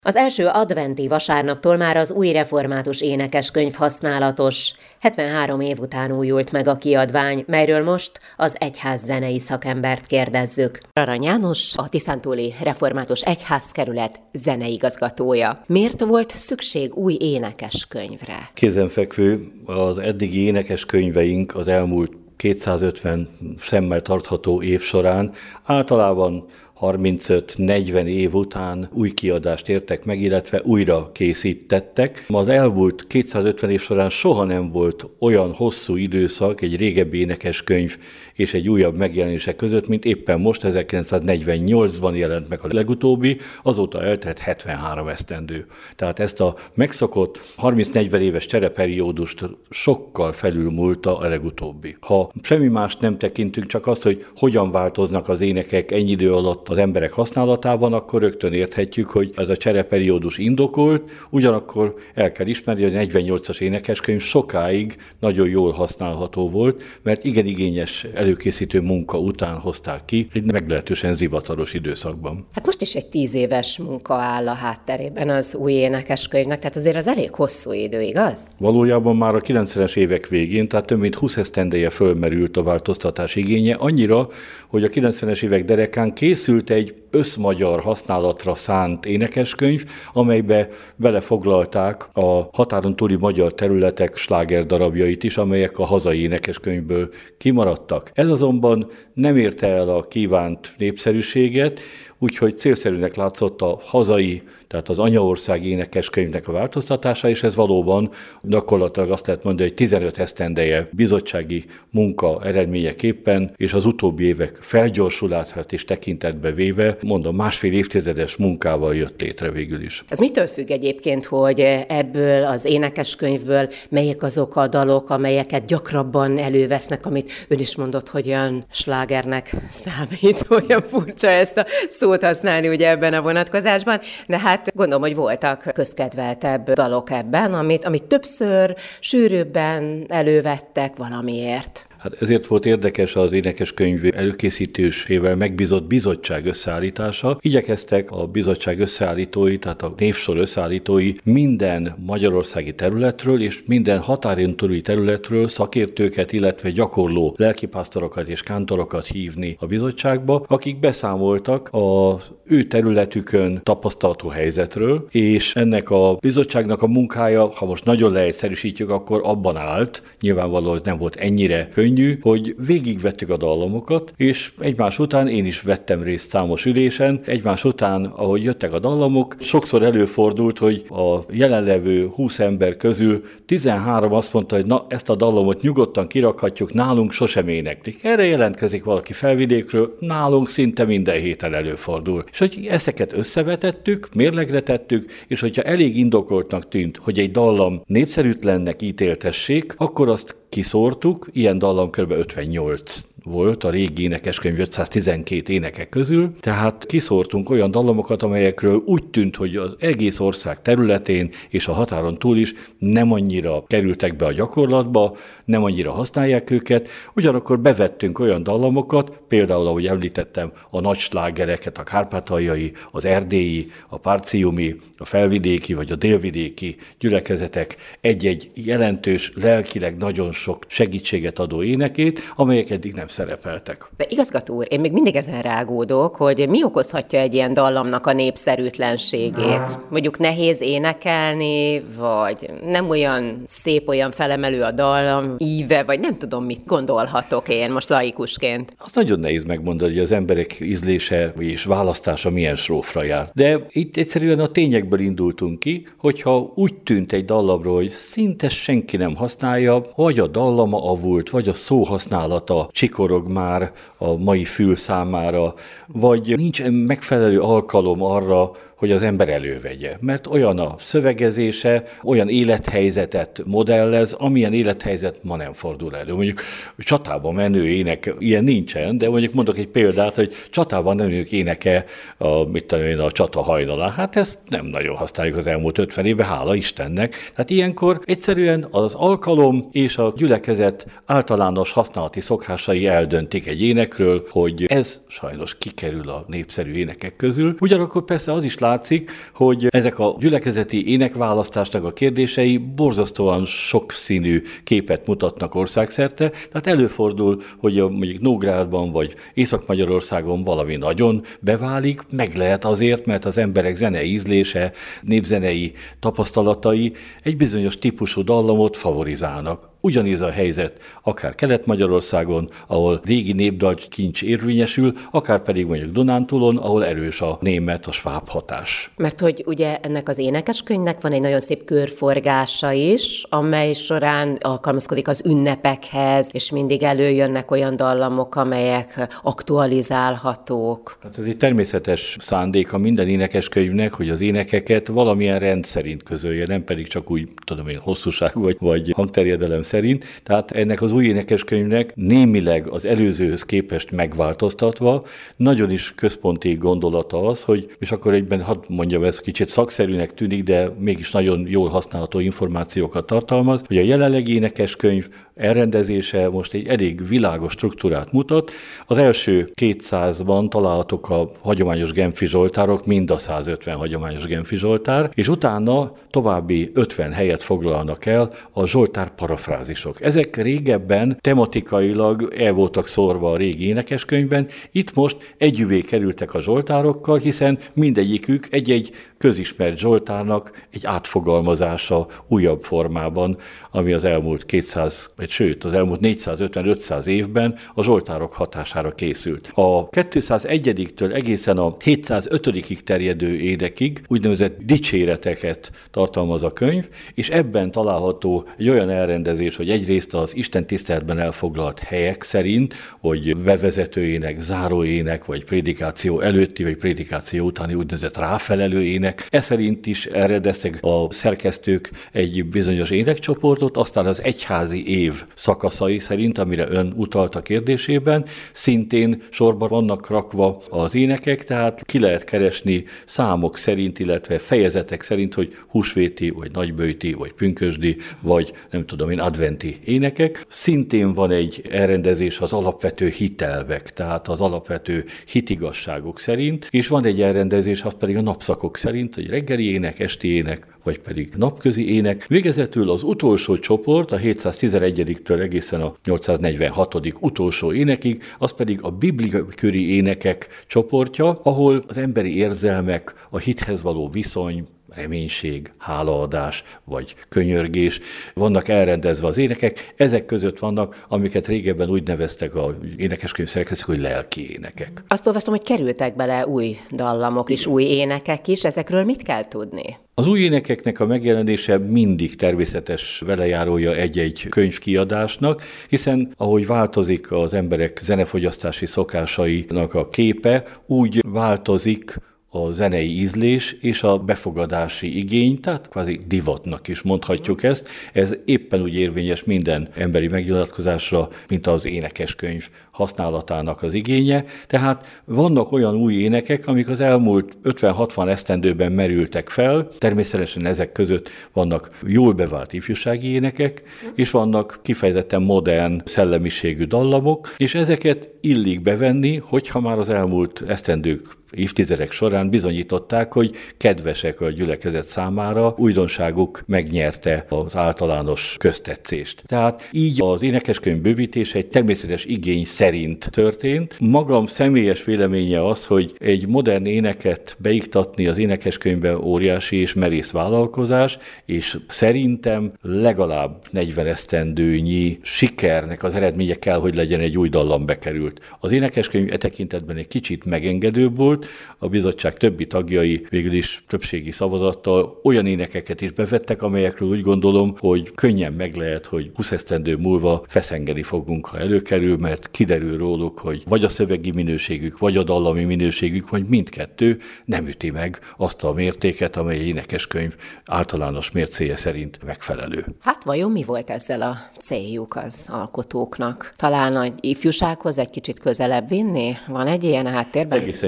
Az első adventi vasárnaptól már az új református énekeskönyv használatos. 73 év után újult meg a kiadvány, melyről most az egyház zenei szakembert kérdezzük. Arany János, a Tiszántúli Református Egyházkerület zeneigazgatója. Miért volt szükség új énekeskönyvre? Kézenfekvő, az eddigi énekeskönyveink az elmúlt 250 szemmel tartható év során általában 35-40 év után új kiadást értek meg, illetve újra készítettek. Az elmúlt 250 év során soha nem volt olyan hosszú időszak egy régebbi énekeskönyv és egy újabb megjelenése között, mint éppen most, 1948-ban jelent meg a legutóbbi, azóta eltelt 73 esztendő. Tehát ezt a megszokott 30-40 éves csereperiódust sokkal felülmúlta a legutóbbi. Ha semmi mást nem tekintünk, csak azt, hogy hogyan változnak az énekek ennyi idő alatt az emberek használatában, akkor rögtön érthetjük, hogy ez a csereperiódus indokolt, ugyanakkor el kell ismerni, hogy a 48-as énekeskönyv sokáig nagyon jól használható volt, mert igen igényes előkészítő munka után hozták ki egy meglehetősen zivataros időszakban. Hát most is egy 10 éves munka áll a hátterében az új énekeskönyvnek, tehát azért az elég hosszú idő, igaz? Valójában már a 90-es évek végén, tehát több mint 20 esztendeje fölmerült a változtatás igénye, annyira, hogy a 90-es évek derekán készült egy összmagyar használatra szánt énekeskönyv, amelybe belefoglalták a határon túli magyar területek slágerdarabjait is, amelyek a hazai énekeskönyvből kimaradtak. Ez azonban nem érte el a kívánt népszerűséget, úgyhogy célszerűnek látszott a hazai, tehát az anyaország énekeskönyvnek a változtatása, és ez valóban gyakorlatilag azt lehet mondani, hogy 15 esztendeje bizottsági munka eredményeképpen, és az utóbbi évek felgyorsulását is tekintetbe véve, mondom, másfél évtizedes munkával jött létre végül is. Ez mitől függ egyébként, hogy ebből az énekeskönyvből melyek azok a dalok, amelyeket gyakrabban elővesznek, amit ön is mondott, hogy olyan slágernek számít, olyan furcsa ezt a szót használni ugye ebben a vonatkozásban, de hát gondolom, hogy voltak közkedveltebb dalok ebben, amit többször, sűrűbben elővettek valamiért. Hát ezért volt érdekes az énekeskönyv előkészítésével megbízott bizottság összeállítása. Igyekeztek a bizottság összeállítói, tehát a névsor összeállítói minden magyarországi területről és minden határon túli területről szakértőket, illetve gyakorló lelkipásztorokat éskántorokat hívni a bizottságba, akik beszámoltak az ő területükön tapasztalható helyzetről, és ennek a bizottságnak a munkája, ha most nagyon leegyszerűsítjük, akkor abban állt, nyilvánvalóan nem volt ennyire könnyű, hogy végigvettük a dallamokat, és egymás után én is vettem részt számos ülésen. Egymás után, ahogy jöttek a dallamok, sokszor előfordult, hogy a jelenlevő 20 ember közül 13 azt mondta, hogy na, ezt a dallamot nyugodtan kirakhatjuk, nálunk sosem éneklik. Erre jelentkezik valaki felvidékről, nálunk szinte minden héten előfordul. És hogy ezeket összevetettük, mérlegre tettük, és hogyha elég indokoltnak tűnt, hogy egy dallam népszerűtlennek ítéltessék, akkor azt kiszórtuk, ilyen dallam kb. 58 volt a régi énekeskönyv 512 énekek közül, tehát kiszórtunk olyan dallamokat, amelyekről úgy tűnt, hogy az egész ország területén és a határon túl is nem annyira kerültek be a gyakorlatba, nem annyira használják őket, ugyanakkor bevettünk olyan dallamokat, például, ahogy említettem, a nagy slágereket, a kárpátaljai, az erdélyi, a párciumi, a felvidéki vagy a délvidéki gyülekezetek egy-egy jelentős, lelkileg nagyon sok segítséget adó énekét, amelyek eddig nem szerepeltek. De igazgató úr, én még mindig ezen rágódok, hogy mi okozhatja egy ilyen dallamnak a népszerűtlenségét? Mondjuk nehéz énekelni, vagy nem olyan szép, olyan felemelő a dallam íve, vagy nem tudom, mit gondolhatok én most laikusként. Az nagyon nehéz megmondani, hogy az emberek ízlése és választása milyen srófra jár. De itt egyszerűen a tényekből indultunk ki, hogyha úgy tűnt egy dallamról, hogy szinte senki nem használja, vagy a dallama avult, vagy a szóhasználata csikorog már a mai fül számára, vagy nincs megfelelő alkalom arra, hogy az ember elővegye. Mert olyan a szövegezése, olyan élethelyzetet modellez, amilyen élethelyzet ma nem fordul elő. Mondjuk csatában menő ének, ilyen nincsen, de mondjuk mondok egy példát, hogy csatában menők éneke a csata hajnalán. Hát ezt nem nagyon használjuk az elmúlt 50 évben, hála Istennek. Tehát ilyenkor egyszerűen az alkalom és a gyülekezet általános használati szokásai eldöntik egy énekről, hogy ez sajnos kikerül a népszerű énekek közül. Ugyanakkor persze az is látszik, hogy ezek a gyülekezeti énekválasztásnak a kérdései borzasztóan sokszínű képet mutatnak országszerte, tehát előfordul, hogy mondjuk Nógrádban vagy Észak-Magyarországon valami nagyon beválik, meg lehet azért, mert az emberek zenei ízlése, népzenei tapasztalatai egy bizonyos típusú dallamot favorizálnak. Ugyanígy a helyzet akár Kelet-Magyarországon, ahol régi népdalkincs érvényesül, akár pedig mondjuk Dunántúlon, ahol erős a német, a sváb hatás. Mert hogy ugye ennek az énekeskönyvnek van egy nagyon szép körforgása is, amely során alkalmazkodik az ünnepekhez, és mindig előjönnek olyan dallamok, amelyek aktualizálhatók. Hát ez egy természetes szándéka minden énekeskönyvnek, hogy az énekeket valamilyen rend szerint közölje, nem pedig csak úgy, hosszúság vagy hangterjedelem szerint. Tehát ennek az új énekeskönyvnek némileg az előzőhöz képest megváltoztatva nagyon is központi gondolata az, hogy, és akkor egyben hadd mondjam, ez kicsit szakszerűnek tűnik, de mégis nagyon jól használható információkat tartalmaz, hogy a jelenlegi énekeskönyv elrendezése most egy elég világos struktúrát mutat. Az első 200-ban találhatók a hagyományos genfi zsoltárok, mind a 150 hagyományos genfi zsoltár, és utána további 50 helyet foglalnak el a zsoltár parafrázisok. Ezek régebben tematikailag el voltak szórva a régi énekeskönyvben, itt most együvé kerültek a zsoltárokkal, hiszen mindegyikük egy-egy közismert zsoltárnak egy átfogalmazása újabb formában, ami az elmúlt 200, sőt, az elmúlt 450-500 évben a zsoltárok hatására készült. A 201-től egészen a 705-ig terjedő énekig úgynevezett dicséreteket tartalmaz a könyv, és ebben található egy olyan elrendezés, hogy egyrészt az Isten tiszteletben elfoglalt helyek szerint, hogy bevezető ének, záró ének, vagy prédikáció előtti, vagy prédikáció utáni úgynevezett ráfelelő ének. Ez szerint is elrendeztek a szerkesztők egy bizonyos énekcsoportot, aztán az egyházi év szakaszai szerint, amire ön utalt a kérdésében, szintén sorban vannak rakva az énekek, tehát ki lehet keresni számok szerint, illetve fejezetek szerint, hogy húsvéti, vagy nagyböjti, vagy pünkösdi, vagy nem tudom én, adventi énekek. Szintén van egy elrendezés az alapvető hitelvek, tehát az alapvető hitigasságok szerint, és van egy elrendezés, az pedig a napszakok szerint, hogy reggeli ének, esti ének, vagy pedig napközi ének. Végezetül az utolsó csoport, a 711-től egészen a 846. utolsó énekig, az pedig a bibliaköri énekek csoportja, ahol az emberi érzelmek, a hithez való viszony, reménység, hálaadás vagy könyörgés vannak elrendezve az énekek. Ezek között vannak, amiket régebben úgy neveztek az énekeskönyv szerkesztők, hogy lelki énekek. Azt olvastam, hogy kerültek bele új dallamok és új énekek is. Ezekről mit kell tudni? Az új énekeknek a megjelenése mindig természetes velejárója egy-egy könyvkiadásnak, hiszen ahogy változik az emberek zenefogyasztási szokásainak a képe, úgy változik a zenei ízlés és a befogadási igény, tehát kvázi divatnak is mondhatjuk ezt. Ez éppen úgy érvényes minden emberi megnyilatkozásra, mint az énekeskönyv használatának az igénye. Tehát vannak olyan új énekek, amik az elmúlt 50-60 esztendőben merültek fel. Természetesen ezek között vannak jól bevált ifjúsági énekek, és vannak kifejezetten modern szellemiségű dallamok, és ezeket illik bevenni, hogyha már az elmúlt esztendők évtizedek során bizonyították, hogy kedvesek a gyülekezet számára, újdonságuk megnyerte az általános köztetszést. Tehát így az énekeskönyv bővítése egy természetes igény szerint történt. Magam személyes véleménye az, hogy egy modern éneket beiktatni az énekeskönyvben óriási és merész vállalkozás, és szerintem legalább 40 esztendőnyi sikernek az eredménye kell, hogy legyen egy új dallam bekerült. Az énekeskönyv e tekintetben egy kicsit megengedőbb volt, a bizottság többi tagjai végül is többségi szavazattal olyan énekeket is bevettek, amelyekről úgy gondolom, hogy könnyen meg lehet, hogy 20 esztendő múlva feszengeni fogunk, ha előkerül, mert kiderül róluk, hogy vagy a szövegi minőségük, vagy a dallami minőségük, vagy mindkettő nem üti meg azt a mértéket, amely énekeskönyv általános mércéje szerint megfelelő. Hát vajon mi volt ezzel a céljuk az alkotóknak? Talán a ifjúsághoz egy kicsit közelebb vinni? Van egy ilyen a háttérben? Egészen nyilvánvaló,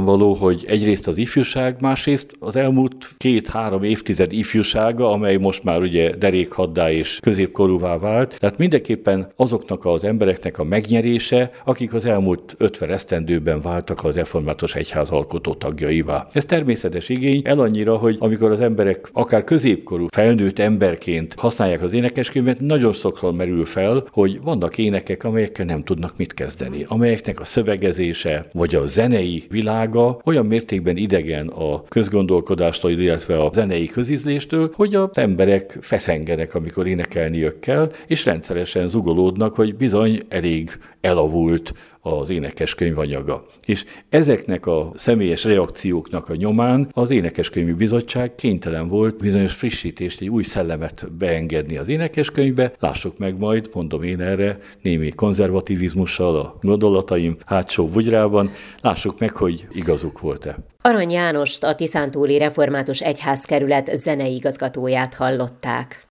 nyilvánvaló, hogy egyrészt az ifjúság, másrészt az elmúlt 2-3 évtized ifjúsága, amely most már ugye derékhaddá és középkorúvá vált, tehát mindenképpen azoknak az embereknek a megnyerése, akik az elmúlt 50 esztendőben váltak az református egyház alkotó tagjaivá. Ez természetes igény, el annyira, hogy amikor az emberek akár középkorú felnőtt emberként használják az énekeskönyvet, nagyon sokszor merül fel, hogy vannak énekek, amelyekkel nem tudnak mit kezdeni, amelyeknek a szövegezése vagy a zenei világa olyan mértékben idegen a közgondolkodástól, illetve a zenei közízléstől, hogy az emberek feszengenek, amikor énekelniük kell, és rendszeresen zugolódnak, hogy bizony elég elavult az énekeskönyv anyaga. És ezeknek a személyes reakcióknak a nyomán az Énekeskönyvi Bizottság kénytelen volt bizonyos frissítést, egy új szellemet beengedni az énekeskönyvbe. Lássuk meg majd, mondom én erre, némi konzervativizmussal a gondolataim hátsó bugyrában, lássuk meg, hogy igazuk volt-e. Arany Jánost, a Tiszántúli Református Egyházkerület zenei igazgatóját hallották.